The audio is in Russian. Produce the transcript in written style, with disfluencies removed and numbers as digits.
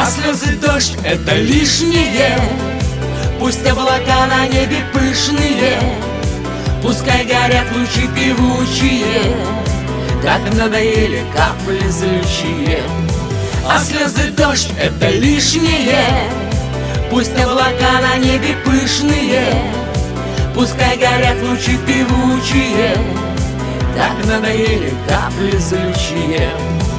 слезы дождь — это лишнее. Пусть облака на небе пышные, пускай горят лучи певучие, как надоели капли злючие. А слезы дождь — это лишнее. Пусть облака на небе пышные, пускай горят лучи певучие, так надоели капли злючие.